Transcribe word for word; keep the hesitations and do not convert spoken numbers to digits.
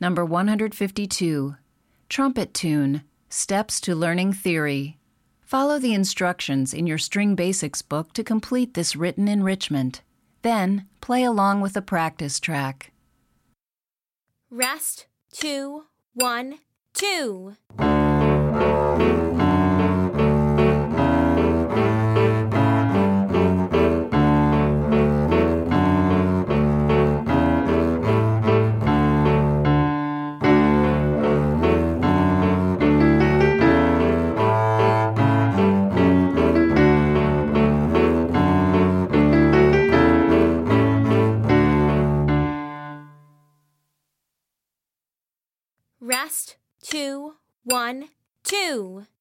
Number one hundred fifty-two. Trumpet Tune, Steps to Learning Theory. Follow the instructions in your String Basics book to complete this written enrichment. Then, play along with the practice track. Rest, two, one, two. Rest, two, one, two.